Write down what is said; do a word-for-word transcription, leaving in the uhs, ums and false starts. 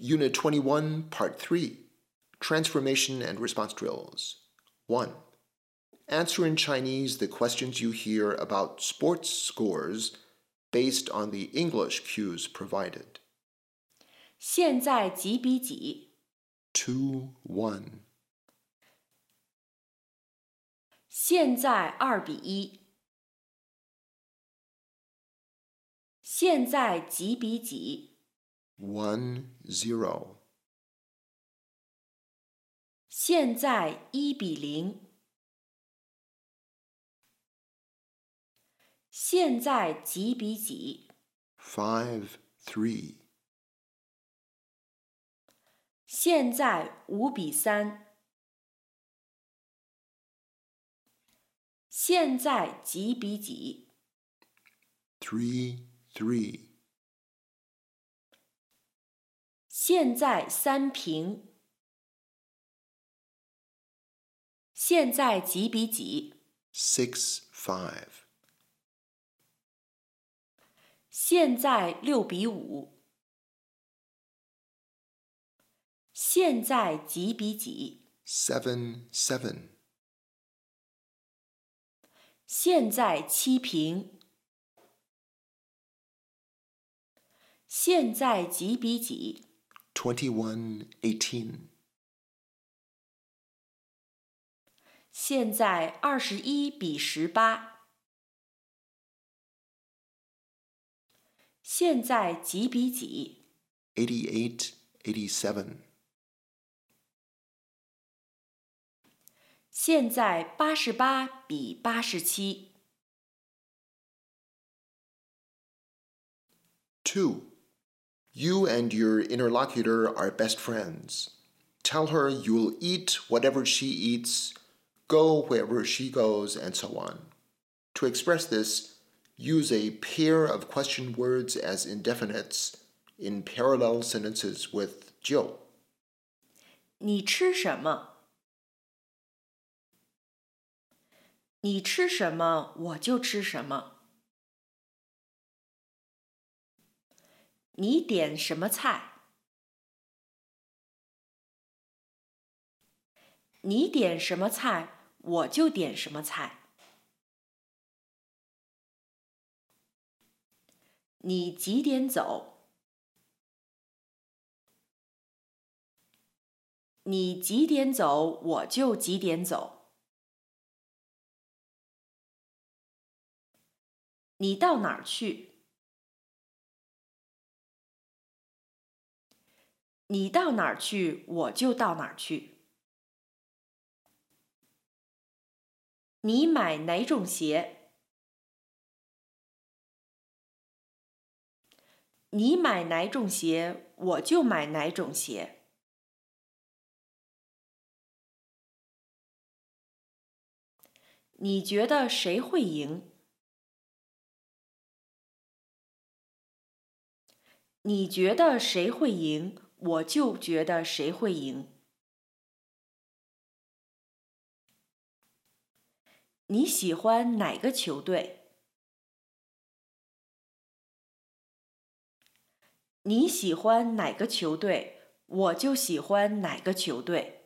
Unit twenty-one, Part three, Transformation and Response Drills. one. Answer in Chinese the questions you hear about sports scores based on the English cues provided. 现在几比几？ two one. 现在二比一。现在几比几？ one zero. 现在一比零。现在几比几？ five three. 现在五比三。现在几比几？ three three. 现在三平。现在几比几？ six five. 现在六比五。现在几比几？ seven seven. 现在七平。现在几比几？ twenty-one eighteen. 现在二十一比十八。现在几比几？ eighty-eight eighty-seven. 现在八十八比八十七。 two. You and your interlocutor are best friends. Tell her you'll eat whatever she eats, go wherever she goes, and so on. To express this, use a pair of question words as indefinites in parallel sentences with 就。 你吃什么？你吃什么，我就吃什么。你点什么菜？你点什么菜，我就点什么菜。你几点走？你几点走，我就几点走。你到哪儿去？你到哪儿去，我就到哪儿去。你买哪种鞋？你买哪种鞋，我就买哪种鞋。你觉得谁会赢？你觉得谁会赢，我就觉得谁会赢。你喜欢哪个球队？你喜欢哪个球队，我就喜欢哪个球队。